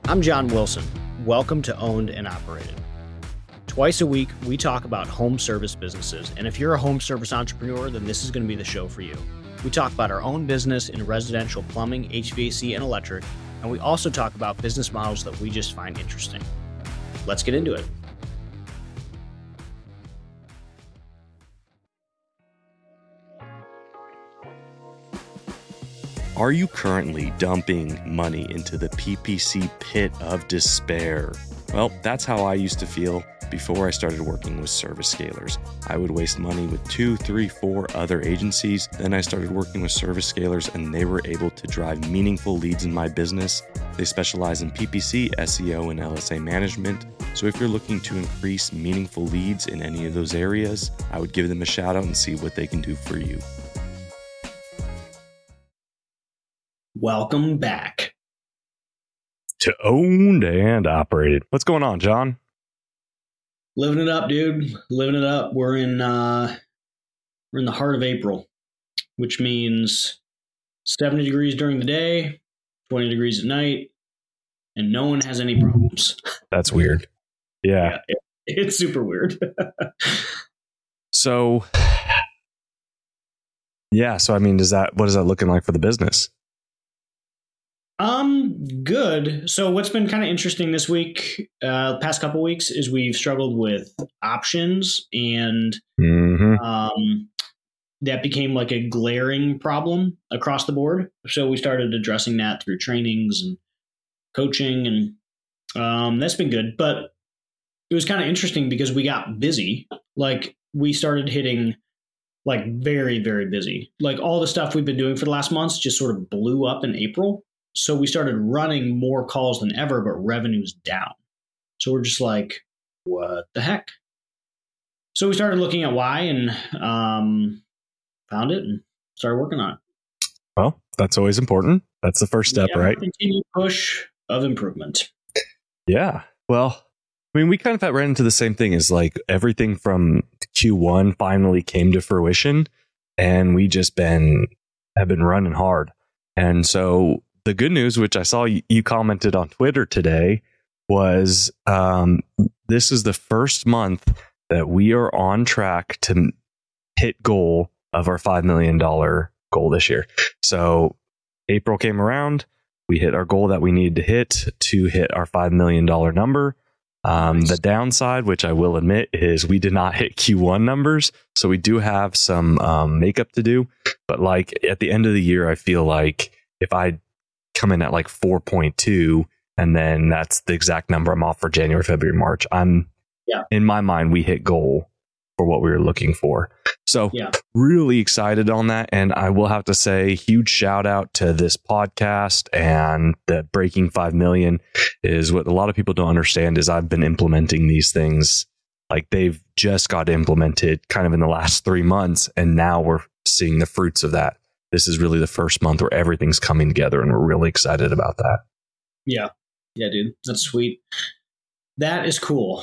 I'm John Wilson. Welcome to Owned and Operated. Twice a week, we talk about home service businesses, and if you're a home service entrepreneur, then this is going to be the show for you. We talk about our own business in residential plumbing, HVAC, and electric, and we also talk about business models that we just find interesting. Let's get into it. Are you currently dumping money into the PPC pit of despair? Well, that's how I used to feel before I started working with Service Scalers. I would waste money with 2, 3, 4 other agencies. Then I started working with Service Scalers and they were able to drive meaningful leads in my business. They specialize in PPC, SEO, and LSA management. So if you're looking to increase meaningful leads in any of those areas, I would give them a shout out and see what they can do for you. Welcome back to Owned and Operated. What's going on, John? Living it up, dude. Living it up. We're in the heart of April, which means 70 degrees during the day, 20 degrees at night, and no one has any problems. That's weird. Yeah, it's super weird. So I mean, what is that looking like for the business? Good. So what's been kind of interesting this week, past couple weeks, is we've struggled with options, and that became like a glaring problem across the board. So we started addressing that through trainings and coaching, and that's been good. But it was kind of interesting because we got busy. Like we started hitting like very, very busy. Like all the stuff we've been doing for the last months just sort of blew up in April. So we started running more calls than ever, but revenue's down. So we're just like, what the heck? So we started looking at why and found it and started working on it. Well, that's always important. That's the first step, right? Continued push of improvement. Yeah. Well, I mean, we kind of ran into the same thing as like everything from Q1 finally came to fruition, and we just have been running hard. And so the good news, which I saw you commented on Twitter today, was this is the first month that we are on track to hit goal of our $5 million goal this year. So April came around, we hit our goal that we needed to hit our $5 million number. Nice. The downside, which I will admit, is we did not hit Q1 numbers. So we do have some makeup to do. But like at the end of the year, I feel like if I come in at like 4.2 and then that's the exact number I'm off for January, February, March, in my mind, we hit goal for what we were looking for. So really excited on that. And I will have to say huge shout out to this podcast, and that breaking 5 million is what a lot of people don't understand is I've been implementing these things. Like they've just got implemented kind of in the last 3 months. And now we're seeing the fruits of that. This is really the first month where everything's coming together, and we're really excited about that. Yeah. Yeah, dude. That's sweet. That is cool.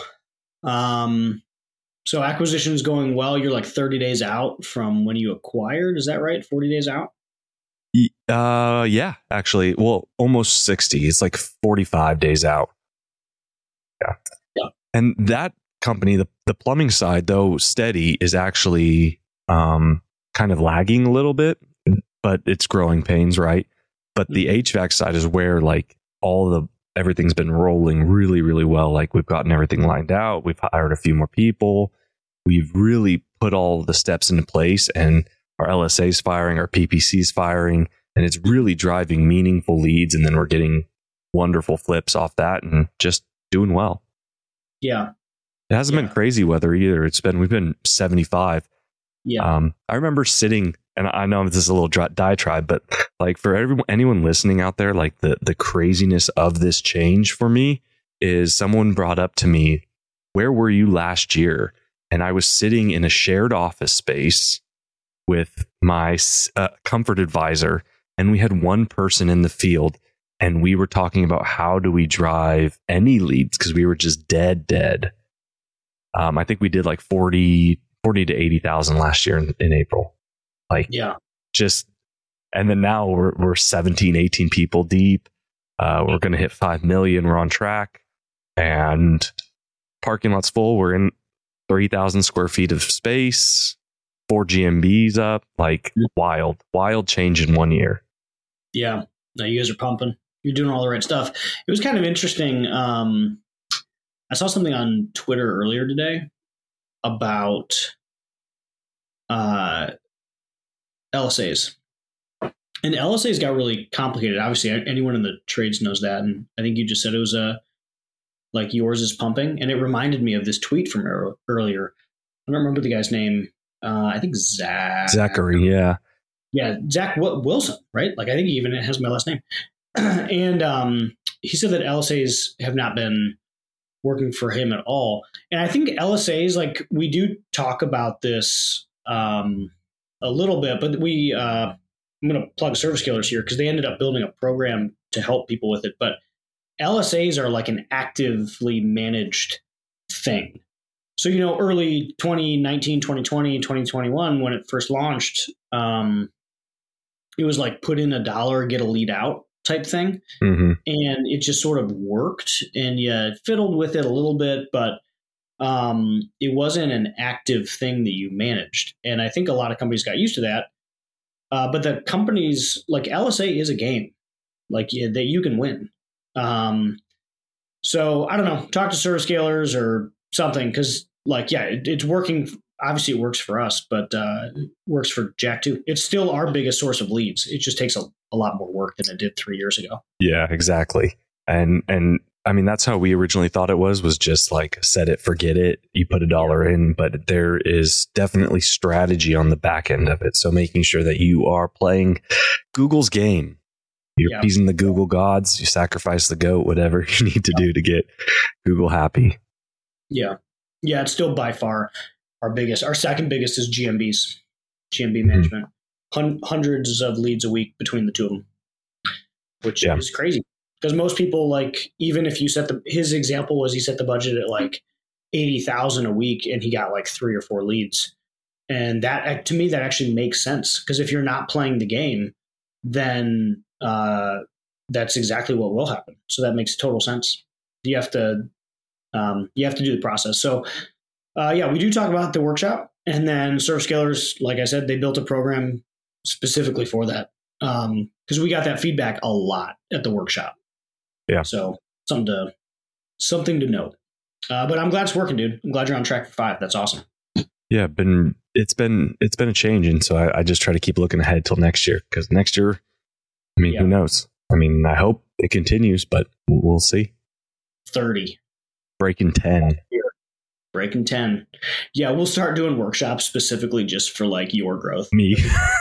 So acquisition is going well. You're like 30 days out from when you acquired. Is that right? 40 days out? Yeah, actually. Well, almost 60. It's like 45 days out. Yeah. And that company, the plumbing side, though steady, is actually kind of lagging a little bit. But it's growing pains, right? But the HVAC side is where like everything's been rolling really, really well. Like we've gotten everything lined out. We've hired a few more people. We've really put all the steps into place, and our LSA's firing, our PPC's firing, and it's really driving meaningful leads. And then we're getting wonderful flips off that and just doing well. Yeah. It hasn't been crazy weather either. We've been 75. Yeah. I remember sitting, and I know this is a little diatribe, but like for anyone listening out there, like the craziness of this change for me is someone brought up to me, where were you last year? And I was sitting in a shared office space with my comfort advisor, and we had one person in the field, and we were talking about how do we drive any leads because we were just dead. I think we did like 40 to 80,000 last year in April. Like, yeah, just, and then now we're 17, 18 people deep. We're going to hit 5 million. We're on track, and parking lot's full. We're in 3,000 square feet of space, 4 GMBs up, like wild change in 1 year. Yeah. No, you guys are pumping. You're doing all the right stuff. It was kind of interesting. I saw something on Twitter earlier today about LSAs. And LSAs got really complicated. Obviously, anyone in the trades knows that. And I think you just said it was like yours is pumping. And it reminded me of this tweet from earlier. I don't remember the guy's name. I think Zachary, yeah. Yeah, Zach Wilson, right? Like, I think he even has my last name. And he said that LSAs have not been working for him at all. And I think LSAs, like, we do talk about this a little bit, but I'm going to plug Service Killers here because they ended up building a program to help people with it. But LSAs are like an actively managed thing. So, early 2019, 2020, 2021, when it first launched, it was like put in $1, get a lead out type thing. Mm-hmm. And it just sort of worked, and you fiddled with it a little bit, but it wasn't an active thing that you managed. And I think a lot of companies got used to that. But the companies, like LSA is a game, like that you can win. So I don't know, talk to Service Scalers or something, because it's working. Obviously it works for us, but it works for Jack too. It's still our biggest source of leads. It just takes a lot more work than it did 3 years ago. Yeah, exactly. And I mean, that's how we originally thought it was just like set it, forget it. You put $1 in, but there is definitely strategy on the back end of it. So making sure that you are playing Google's game. You're appeasing the Google gods. You sacrifice the goat, whatever you need to do to get Google happy. Yeah. Yeah. It's still by far our second biggest is GMB management. Hundreds of leads a week between the two of them, which is crazy. Because most people, like, even if you his example was he set the budget at like 80,000 a week and he got like 3 or 4 leads. And that, to me, that actually makes sense. Because if you're not playing the game, then that's exactly what will happen. So that makes total sense. You have to do the process. So we do talk about the workshop, and then Service Scalers, like I said, they built a program specifically for that. Because we got that feedback a lot at the workshop. Yeah. So something to note. But I'm glad it's working, dude. I'm glad you're on track for 5. That's awesome. Yeah, it's been a change, and so I just try to keep looking ahead till next year, because next year, I mean, who knows? I mean, I hope it continues, but we'll see. 30. Breaking 10. Breaking 10. Yeah, we'll start doing workshops specifically just for like your growth. Me.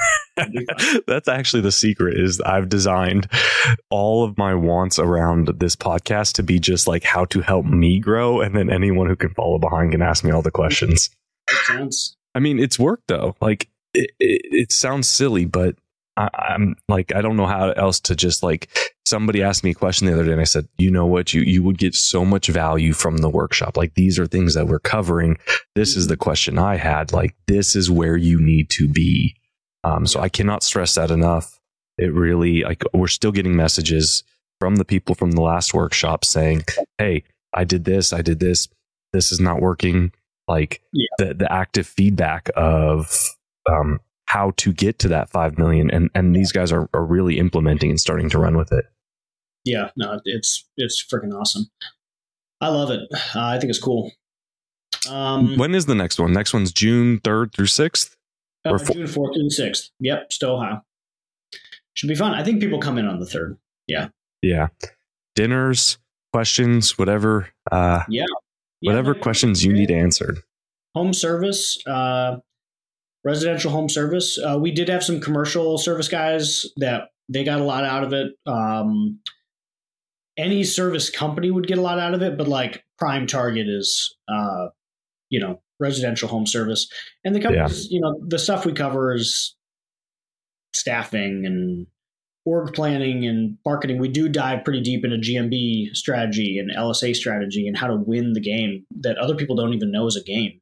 That's actually the secret, is I've designed all of my wants around this podcast to be just like how to help me grow, and then anyone who can follow behind can ask me all the questions. Makes sense. I mean, it's worked though. Like it sounds silly, but I'm like, I don't know how else to just like, somebody asked me a question the other day and I said, you know what, you would get so much value from the workshop. Like, these are things that we're covering. This is the question I had. Like, this is where you need to be. So I cannot stress that enough. It really, like, we're still getting messages from the people from the last workshop saying, hey, I did this. This is not working. Like the active feedback of, how to get to that 5 million. And these guys are really implementing and starting to run with it. Yeah, no, it's freaking awesome. I love it. I think it's cool. When is the next one? Next one's June 3rd through 6th? June 4th through 6th. Yep. Stowe, Ohio. Should be fun. I think people come in on the 3rd. Yeah. Yeah. Dinners, questions, whatever. Whatever questions you need answered. Home service, residential home service. We did have some commercial service guys that they got a lot out of it. Any service company would get a lot out of it, but like prime target is, residential home service. And the companies, the stuff we cover is staffing and org planning and marketing. We do dive pretty deep into GMB strategy and LSA strategy and how to win the game that other people don't even know is a game.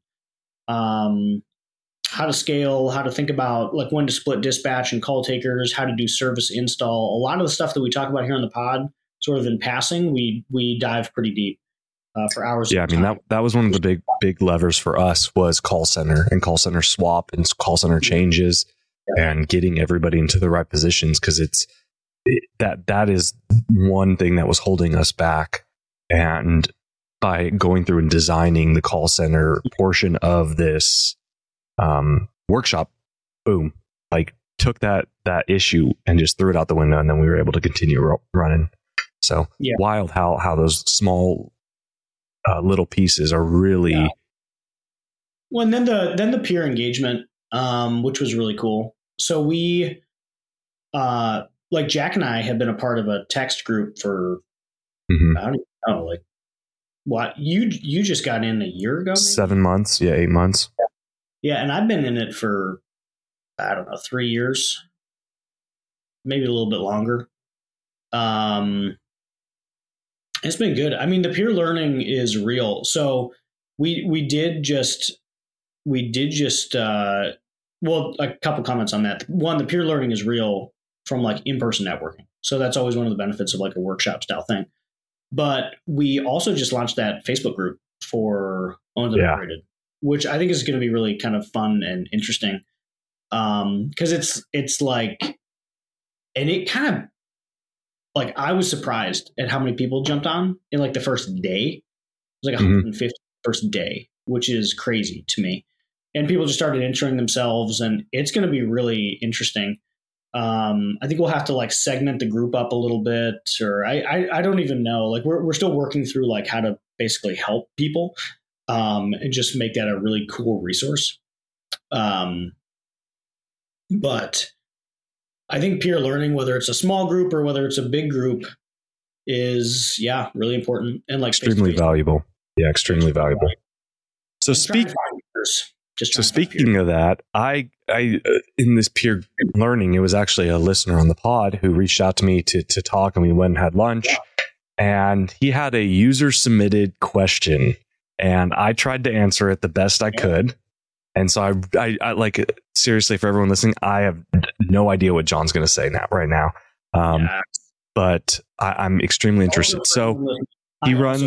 How to scale, how to think about like when to split dispatch and call takers, how to do service install. A lot of the stuff that we talk about here on the pod, sort of in passing. We dive pretty deep for hours. Yeah, I mean that was one of the big levers for us was call center and call center swap and call center changes and getting everybody into the right positions, because that is one thing that was holding us back. And by going through and designing the call center portion of this workshop, boom, like took that issue and just threw it out the window, and then we were able to continue running. So wild how those small little pieces are really. Yeah. Well, and then the peer engagement, which was really cool. So we, like Jack and I have been a part of a text group for I don't even know, like what you just got in a year ago, maybe? 7 months, 8 months. Yeah, and I've been in it for I don't know 3 years, maybe a little bit longer. It's been good. I mean, the peer learning is real. So we did just well, a couple comments on that. One, the peer learning is real from like in-person networking. So that's always one of the benefits of like a workshop style thing. But we also just launched that Facebook group for Owned and Operated, which I think is going to be really kind of fun and interesting. Because it's like, and it kind of, like, I was surprised at how many people jumped on in like the first day. It was like 150 first day, which is crazy to me. And people just started entering themselves, and it's going to be really interesting. I think we'll have to like segment the group up a little bit, or I don't even know. Like we're still working through like how to basically help people, and just make that a really cool resource. But I think peer learning, whether it's a small group or whether it's a big group, is really important and like extremely valuable. Yeah, extremely valuable. So speaking of that, I in this peer learning, it was actually a listener on the pod who reached out to me to talk, and we went and had lunch, and he had a user submitted question, and I tried to answer it the best I could. And so I like, seriously, for everyone listening, I have no idea what John's going to say right now. But I'm extremely interested. So he runs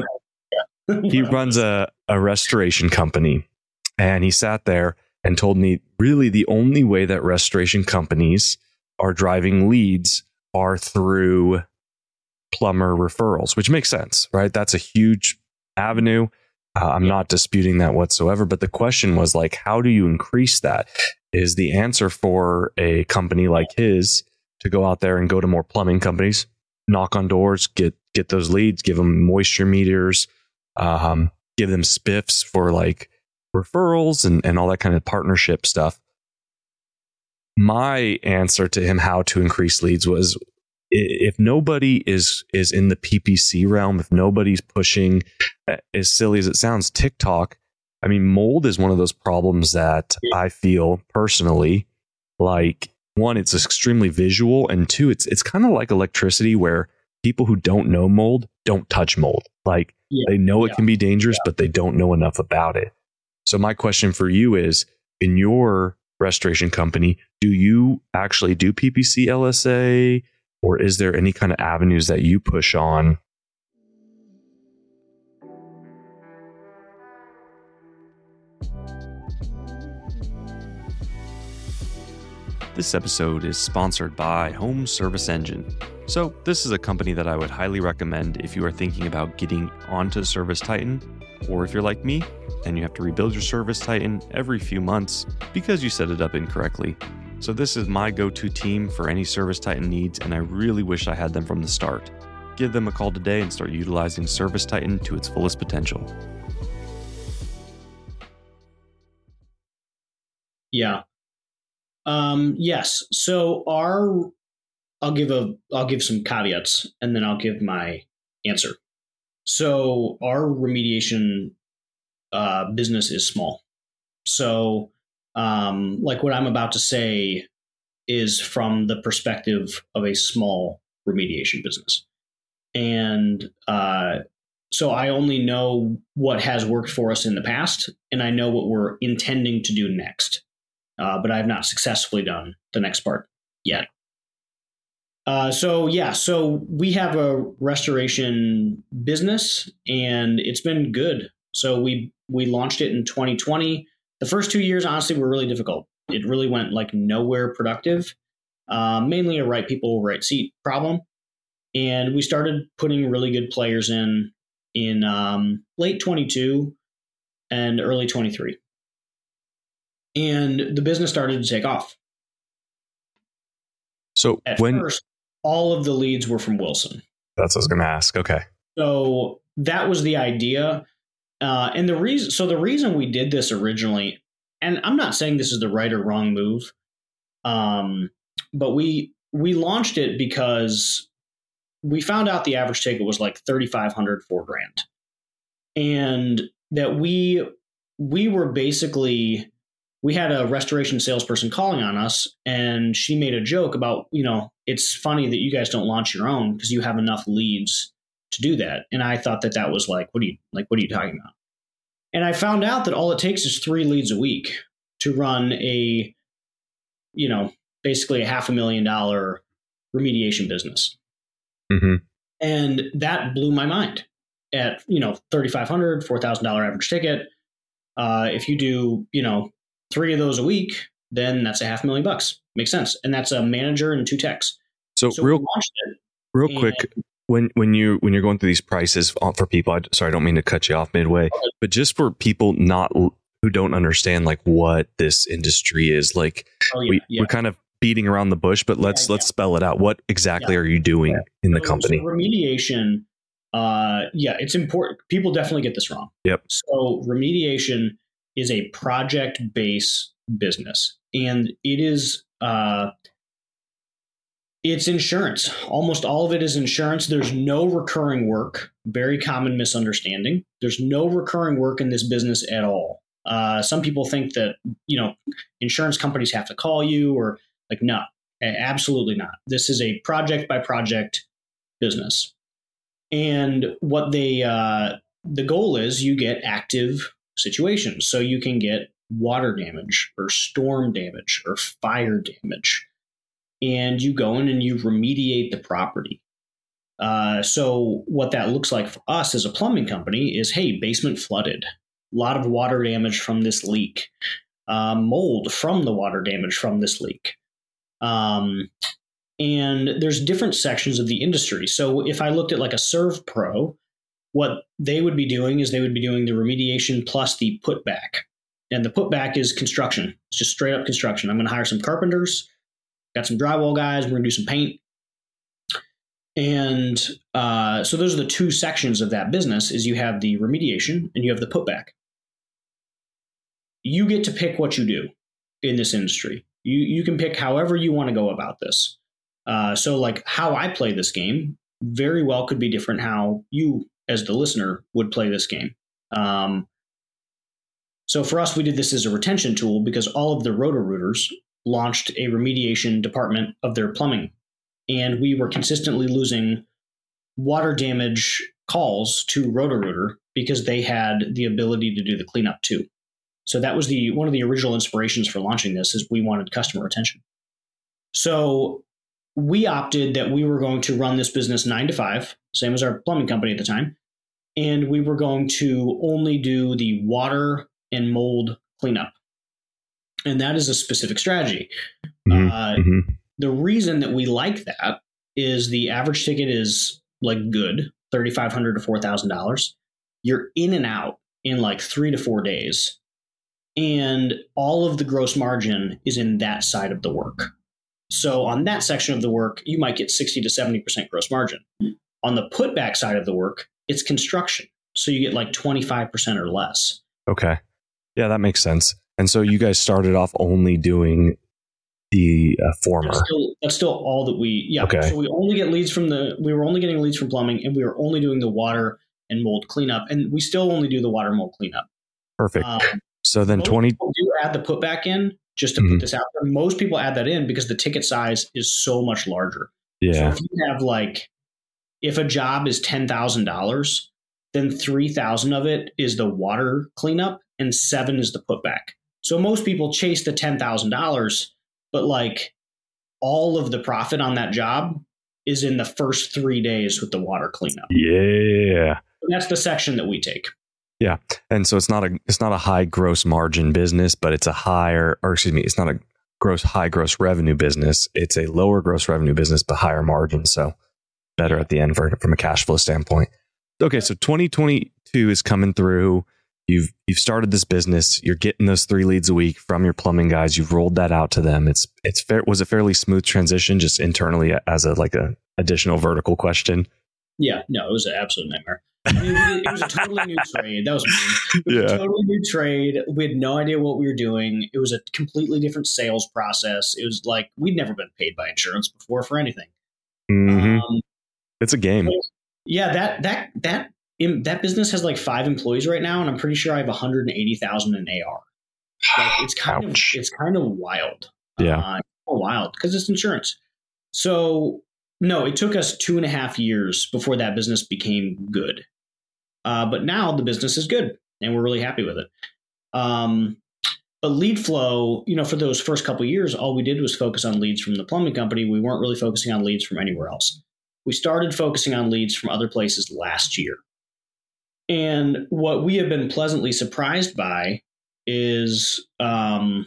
a restoration company, and he sat there and told me really the only way that restoration companies are driving leads are through plumber referrals, which makes sense, right? That's a huge avenue. I'm not disputing that whatsoever, but the question was like, how do you increase that? Is the answer for a company like his to go out there and go to more plumbing companies, knock on doors, get those leads, give them moisture meters, give them spiffs for like referrals and all that kind of partnership stuff. My answer to him how to increase leads was, if nobody is in the PPC realm, if nobody's pushing, as silly as it sounds, TikTok, I mean, mold is one of those problems that I feel personally like, one, it's extremely visual, and two, it's kind of like electricity, where people who don't know mold don't touch mold. Like they know it can be dangerous, but they don't know enough about it. So my question for you is, in your restoration company, do you actually do PPC LSA? Or is there any kind of avenues that you push on? This episode is sponsored by Home Service Engine. So this is a company that I would highly recommend if you are thinking about getting onto ServiceTitan, or if you're like me and you have to rebuild your ServiceTitan every few months because you set it up incorrectly. So this is my go-to team for any ServiceTitan needs, and I really wish I had them from the start. Give them a call today and start utilizing ServiceTitan to its fullest potential. Yeah. Yes. So I'll give some caveats, and then I'll give my answer. So our remediation business is small. So like what I'm about to say is from the perspective of a small remediation business. And so I only know what has worked for us in the past, and I know what we're intending to do next. But I have not successfully done the next part yet. So we have a restoration business, and it's been good. So we launched it in 2020. The first 2 years, honestly, were really difficult. It really went like nowhere productive. Mainly a right people, right seat problem. And we started putting really good players in late 22 and early 23. And the business started to take off. So At first, all of the leads were from Wilson. That's what I was going to ask. Okay. So that was the idea. And the reason we did this originally, and I'm not saying this is the right or wrong move, but we launched it because we found out the average ticket was like $3,500, $4,000, and that we were basically, we had a restoration salesperson calling on us, and she made a joke about, it's funny that you guys don't launch your own because you have enough leads to do that. And I thought that was like, what are you talking about? And I found out that all it takes is 3 leads a week to run basically a $500,000 remediation business. Mm-hmm. And that blew my mind at, $3,500, $4,000 average ticket. If you do, 3 of those a week, then that's a $500,000. Makes sense. And that's a manager and 2 techs. So real quick, when you're going through these prices for people, I don't mean to cut you off midway, but just for people who don't understand like what this industry is, like we're kind of beating around the bush, but let's spell it out. What exactly are you doing in the company? So remediation, it's important. People definitely get this wrong. Yep. So remediation is a project-based business, and it is it's insurance. Almost all of it is insurance. There's no recurring work. Very common misunderstanding. There's no recurring work in this business at all. Some people think that, insurance companies have to call you, or like, no, absolutely not. This is a project by project business. And what the goal is, you get active situations. So you can get water damage or storm damage or fire damage, and you go in and you remediate the property. So what that looks like for us as a plumbing company is, hey, basement flooded, a lot of water damage from this leak, mold from the water damage from this leak. And there's different sections of the industry. So if I looked at like a Serv Pro, what they would be doing is they would be doing the remediation plus the putback. And the putback is construction. It's just straight up construction. I'm going to hire some carpenters, got some drywall guys, we're going to do some paint. And so those are the 2 sections of that business. Is you have the remediation and you have the putback. You get to pick what you do in this industry. You can pick however you want to go about this. So like how I play this game very well could be different how you as the listener would play this game. So for us, we did this as a retention tool because all of the Roto-Rooters launched a remediation department of their plumbing. And we were consistently losing water damage calls to Roto-Rooter because they had the ability to do the cleanup too. So that was one of the original inspirations for launching this, is we wanted customer retention. So we opted that we were going to run this business 9 to 5, same as our plumbing company at the time. And we were going to only do the water and mold cleanup. And that is a specific strategy. The reason that we like that is the average ticket is like good, $3,500 to $4,000. You're in and out in like 3 to 4 days. And all of the gross margin is in that side of the work. So on that section of the work, you might get 60 to 70% gross margin. On the putback side of the work, it's construction. So you get like 25% or less. Okay. Yeah, that makes sense. And so you guys started off only doing the former. That's still all that we, Okay. So we were only getting leads from plumbing, and we were only doing the water and mold cleanup. And we still only do the water mold cleanup. Perfect. So then people do add the putback in, just to put this out there. Most people add that in because the ticket size is so much larger. Yeah. So if you have if a job is $10,000, then 3,000 of it is the water cleanup and 7 is the putback. So most people chase the $10,000, but all of the profit on that job is in the first 3 days with the water cleanup. Yeah. That's the section that we take. Yeah. And so it's not a high gross margin business, but it's it's not a high gross revenue business. It's a lower gross revenue business, but higher margin. So better at the end from a cash flow standpoint. Okay. So 2022 is coming through. You've started this business. You're getting those 3 leads a week from your plumbing guys. You've rolled that out to them. Was a fairly smooth transition just internally as a additional vertical question? Yeah, no, it was an absolute nightmare. I mean, it was a totally new trade. That was mean. It was a totally new trade. We had no idea what we were doing. It was a completely different sales process. It was like we'd never been paid by insurance before for anything. Mm-hmm. It's a game. Yeah, that business has like 5 employees right now, and I'm pretty sure I have 180,000 in AR. Like it's kind of wild. Yeah, wild because it's insurance. So no, it took us 2.5 years before that business became good. But now the business is good, and we're really happy with it. But lead flow, for those first couple of years, all we did was focus on leads from the plumbing company. We weren't really focusing on leads from anywhere else. We started focusing on leads from other places last year. And what we have been pleasantly surprised by is a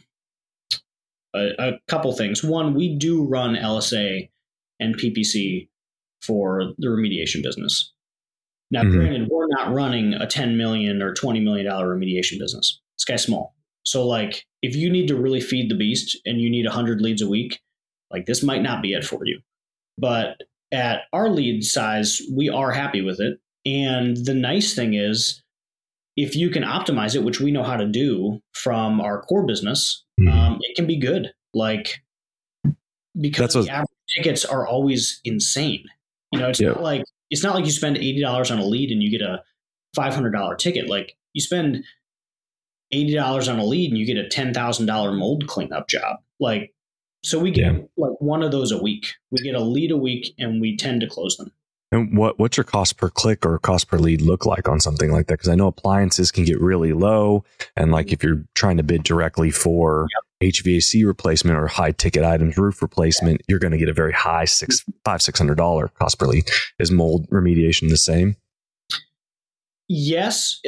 couple things. One, we do run LSA and PPC for the remediation business. Now, granted, we're not running a $10 million or $20 million remediation business. This guy's small. So like, if you need to really feed the beast and you need 100 leads a week, like this might not be it for you. But at our lead size, we are happy with it. And the nice thing is, if you can optimize it, which we know how to do from our core business, it can be good. Like, because the average tickets are always insane. It's not like you spend $80 on a lead and you get a $500 ticket. Like you spend $80 on a lead and you get a $10,000 mold cleanup job. Like, so we get like one of those a week. We get a lead a week and we tend to close them. And what's your cost per click or cost per lead look like on something like that? Because I know appliances can get really low. And like if you're trying to bid directly for HVAC replacement or high ticket items, roof replacement, you're going to get a very high $600 cost per lead. Is mold remediation the same? Yes.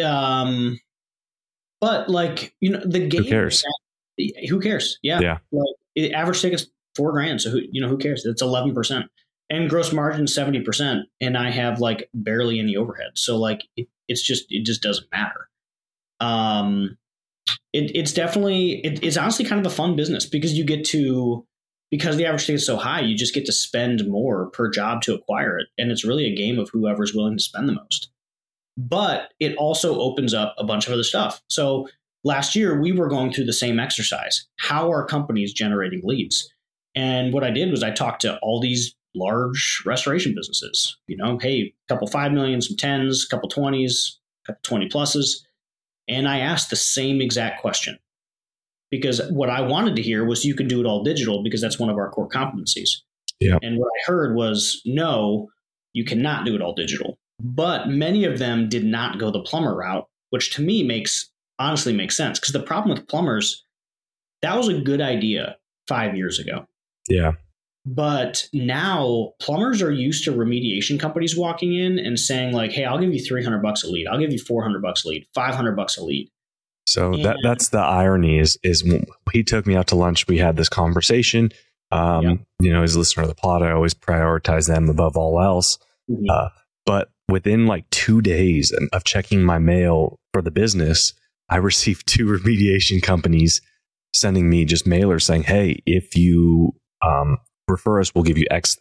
But like, the game. Who cares? Who cares? Yeah. Like average ticket's $4,000. So who cares? It's 11%. And gross margin 70%, and I have like barely any overhead. So like it just doesn't matter. It's definitely it's honestly kind of a fun business because because the average ticket is so high, you just get to spend more per job to acquire it, and it's really a game of whoever's willing to spend the most. But it also opens up a bunch of other stuff. So last year we were going through the same exercise. How are companies generating leads? And what I did was I talked to all these large restoration businesses, hey, a couple 5 million, some 10s, a couple 20s, a couple 20 pluses. And I asked the same exact question because what I wanted to hear was you can do it all digital because that's one of our core competencies. Yeah. And what I heard was, no, you cannot do it all digital. But many of them did not go the plumber route, which to me honestly makes sense because the problem with plumbers, that was a good idea 5 years ago. Yeah. But now plumbers are used to remediation companies walking in and saying like, hey, I'll give you $300 a lead. I'll give you $400 a lead, $500 a lead. So that's the irony is when he took me out to lunch. We had this conversation. As a listener of the pod, I always prioritize them above all else. Mm-hmm. But within like 2 days of checking my mail for the business, I received 2 remediation companies sending me just mailers saying, hey, if you, refer us, we'll give you X.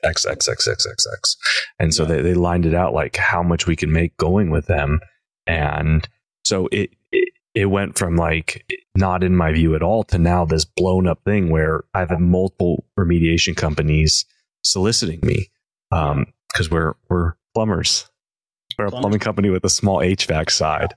And so they lined it out like how much we could make going with them. And so it went from like not in my view at all to now this blown up thing where I've had multiple remediation companies soliciting me because we're plumbers. We're a plumbing company with a small HVAC side.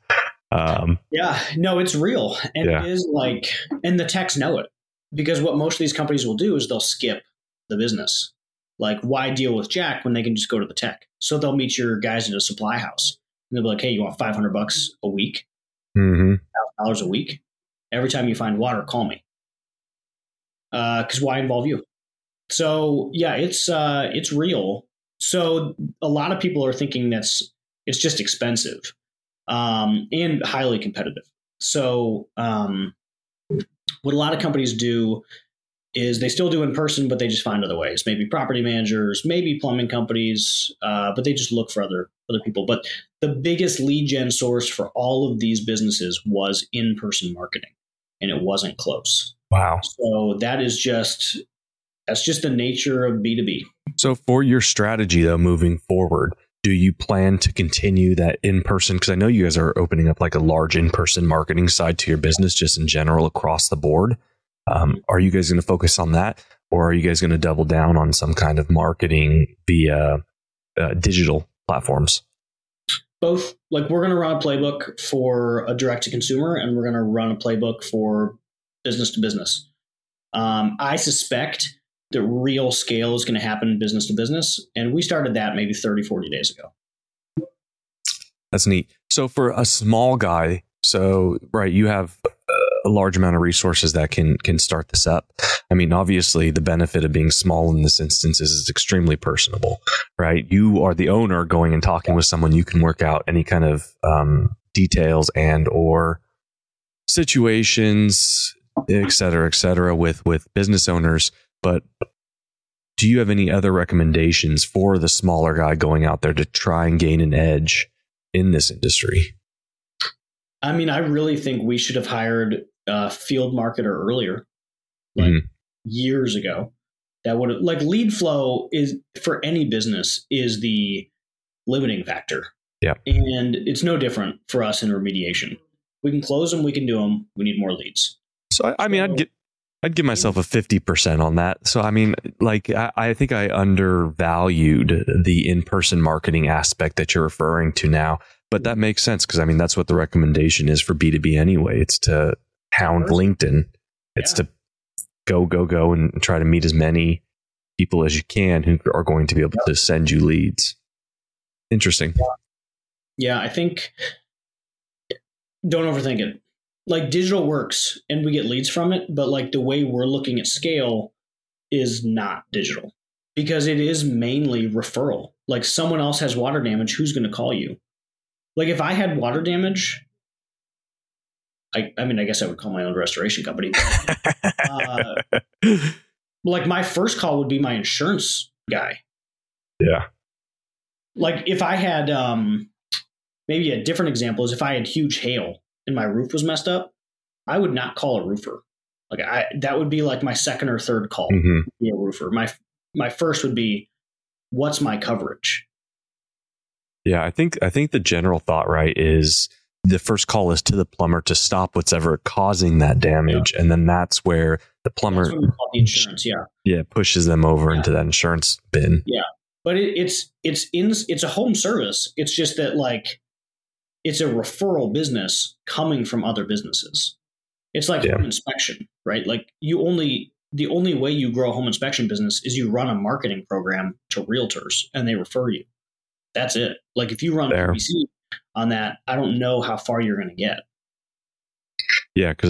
It's real. And it is like, and the techs know it because what most of these companies will do is they'll skip the business. Like, why deal with Jack when they can just go to the tech? So they'll meet your guys at a supply house and they'll be like, hey, you want $500 a week? $1,000 a week? Every time you find water, call me. Because why involve you? So yeah, it's real. So a lot of people are thinking it's just expensive and highly competitive. So what a lot of companies do is they still do in person, but they just find other ways. Maybe property managers, maybe plumbing companies, but they just look for other people. But the biggest lead gen source for all of these businesses was in-person marketing, and it wasn't close. Wow. So that's just the nature of B2B. So for your strategy, though, moving forward, do you plan to continue that in-person? Because I know you guys are opening up like a large in-person marketing side to your business, just in general across the board. Are you guys going to focus on that, or are you guys going to double down on some kind of marketing via digital platforms? Both. Like, we're going to run a playbook for a direct to consumer, and we're going to run a playbook for business to business. I suspect the real scale is going to happen business to business. And we started that maybe 30, 40 days ago. That's neat. So for a small guy, right, you have a large amount of resources that can start this up. I mean, obviously the benefit of being small in this instance is it's extremely personable, right? You are the owner going and talking with someone. You can work out any kind of details and or situations, et cetera, with business owners. But do you have any other recommendations for the smaller guy going out there to try and gain an edge in this industry? I mean, I really think we should have hired a field marketer earlier, years ago. That would have, like, lead flow is for any business is the limiting factor. Yeah. And it's no different for us in remediation. We can close them. We can do them. We need more leads. So, I mean, I'd give myself a 50% on that. So, I mean, like, I think I undervalued the in-person marketing aspect that you're referring to now, but that makes sense because, I mean, that's what the recommendation is for B2B anyway. It's to hound LinkedIn. It's to go and try to meet as many people as you can who are going to be able to send you leads. Interesting. Yeah, I think don't overthink it. Like, digital works and we get leads from it, but like the way we're looking at scale is not digital because it is mainly referral. Like, someone else has water damage, who's going to call you? Like, if I had water damage, I mean, I guess I would call my own restoration company. But, like, my first call would be my insurance guy. Yeah. Like, if I had, maybe a different example is if I had huge hail and my roof was messed up, I would not call a roofer. Like, that would be like my second or third call. Be a roofer. My first would be, what's my coverage? Yeah, I think the general thought, right, is the first call is to the plumber to stop what's ever causing that damage, and then that's where the plumber that's when we call the insurance, pushes them over into that insurance bin. Yeah, but it's a home service. It's just that, like, it's a referral business coming from other businesses. It's like home inspection, right? Like, the only way you grow a home inspection business is you run a marketing program to realtors and they refer you. That's it. Like, if you run PPC on that, I don't know how far you're going to get. Yeah, because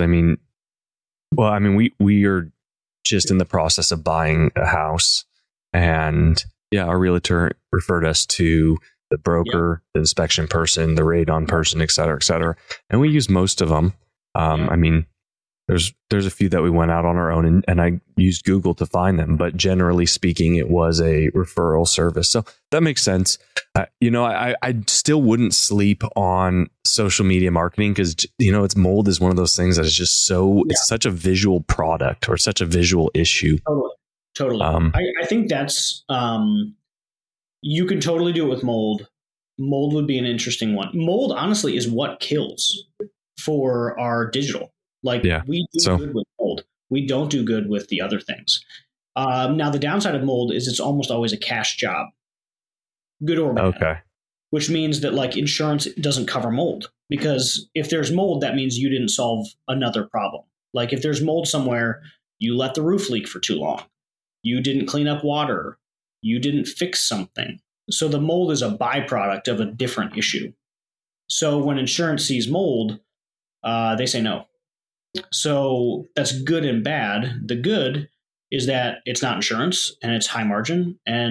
we are just in the process of buying a house, and our realtor referred us to the broker, the inspection person, the radon person, et cetera, and we use most of them. I mean, there's a few that we went out on our own, and I used Google to find them, but generally speaking, it was a referral service. So that makes sense. I still wouldn't sleep on social media marketing because, it's mold is one of those things that is just it's such a visual product or such a visual issue. Totally. I think that's, you can totally do it with mold. Mold would be an interesting one. Mold, honestly, is what kills for our digital. Like, we do good with mold. We don't do good with the other things. Now, the downside of mold is it's almost always a cash job, good or bad. Okay. Which means that, like, insurance doesn't cover mold, because if there's mold, that means you didn't solve another problem. Like, if there's mold somewhere, you let the roof leak for too long. You didn't clean up water. You didn't fix something. So the mold is a byproduct of a different issue. So when insurance sees mold, they say no. So that's good and bad. The good is that it's not insurance and it's high margin, and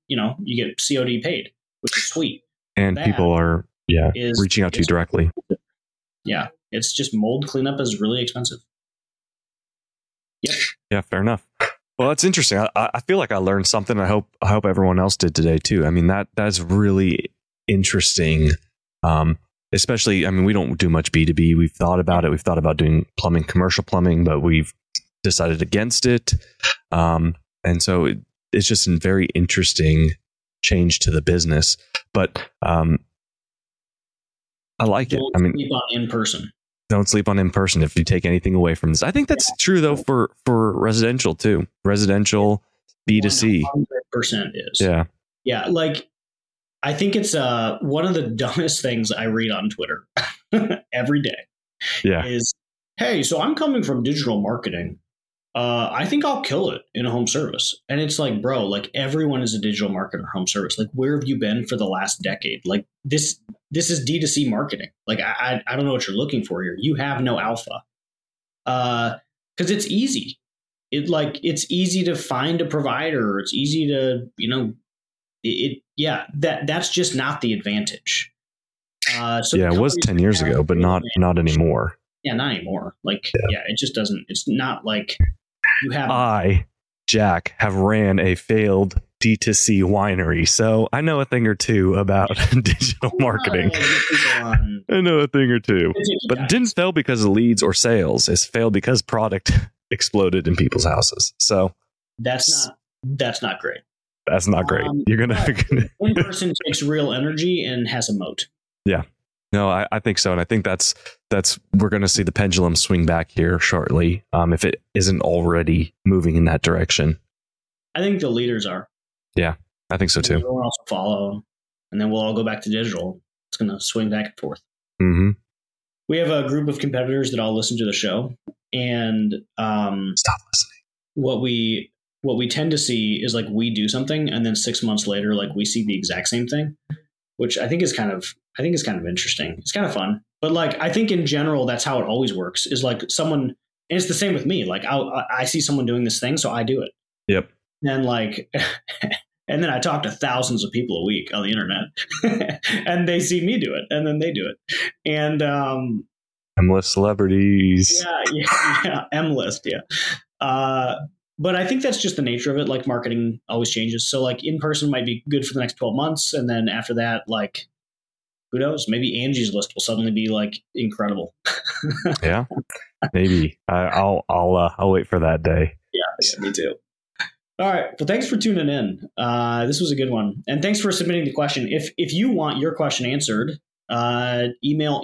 you get COD paid, which is sweet. And people are reaching out to you directly. Yeah, it's just mold cleanup is really expensive. Yep. Yeah, fair enough. Well, that's interesting. I feel like I learned something. I hope everyone else did today too. I mean, that's really interesting. Especially, I mean, we don't do much B2B. We've thought about it. We've thought about doing plumbing, commercial plumbing, but we've decided against it. And so it's just a very interesting change to the business. But I like it. I mean, sleep on in person. Don't sleep on in person if you take anything away from this. I think that's true though for residential too. Residential B2C. 100% is. Yeah. Yeah. Like, I think it's one of the dumbest things I read on Twitter every day. Yeah. Is, hey, so I'm coming from digital marketing. I think I'll kill it in a home service. And it's like, bro, like everyone is a digital marketer home service. Like, where have you been for the last decade? Like this is D2C marketing. Like, I don't know what you're looking for here. You have no alpha. Because it's easy. It's easy to find a provider. It's easy to, that's just not the advantage. It was 10 years ago, but not anymore. Yeah, not anymore. Like, it just doesn't. It's not like you have. Jack, have ran a failed D2C winery, so I know a thing or two about digital marketing. I know a thing or two, but it didn't fail because of leads or sales. It's failed because product exploded in people's houses. So that's not great. That's not great. You're gonna. One person takes real energy and has a moat. Yeah. No, I think so. And I think that's we're going to see the pendulum swing back here shortly, if it isn't already moving in that direction. I think the leaders are. Yeah, I think so too. Everyone else will follow, and then we'll all go back to digital. It's going to swing back and forth. Mm-hmm. We have a group of competitors that all listen to the show, and stop listening. What we tend to see is like we do something, and then 6 months later, like we see the exact same thing, which I think is kind of interesting. It's kind of fun. But like, I think in general, that's how it always works is like someone, and it's the same with me. Like I see someone doing this thing, so I do it. Yep. And like, and then I talk to thousands of people a week on the internet and they see me do it and then they do it. And, M-list celebrities. Yeah. M-list. Yeah. But I think that's just the nature of it. Like marketing always changes. So like in person might be good for the next 12 months. And then after that, like, who knows? Maybe Angie's List will suddenly be like incredible. Yeah, maybe. I'll wait for that day. Yeah, me too. All right. Well, thanks for tuning in. This was a good one. And thanks for submitting the question. If you want your question answered, email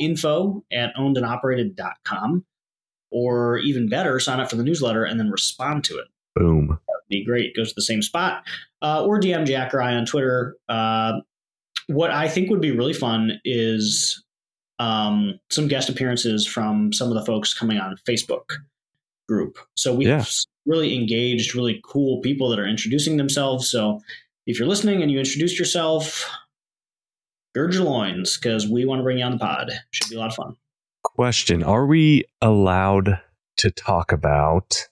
info@ownedandoperated.com, or even better, sign up for the newsletter and then respond to it. Boom. That would be great. It goes to the same spot. Or DM Jack or I on Twitter. What I think would be really fun is some guest appearances from some of the folks coming on Facebook group. So we've really engaged really cool people that are introducing themselves. So if you're listening and you introduced yourself, gird your loins because we want to bring you on the pod. Should be a lot of fun. Question: are we allowed to talk about?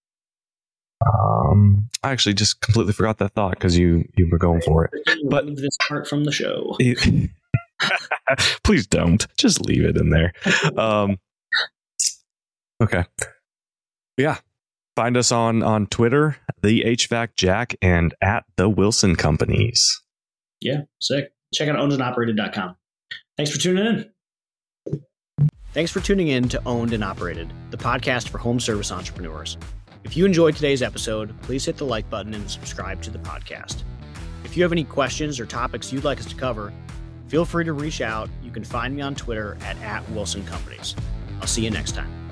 I actually just completely forgot that thought because you were going for it. But this part from the show. Please don't. Just leave it in there. Okay. Yeah. Find us on Twitter, the HVAC Jack, and at the Wilson Companies. Yeah, sick. Check out ownedandoperated.com. Thanks for tuning in. Thanks for tuning in to Owned and Operated, the podcast for home service entrepreneurs. If you enjoyed today's episode, please hit the like button and subscribe to the podcast. If you have any questions or topics you'd like us to cover, feel free to reach out. You can find me on Twitter at Wilson Companies. I'll see you next time.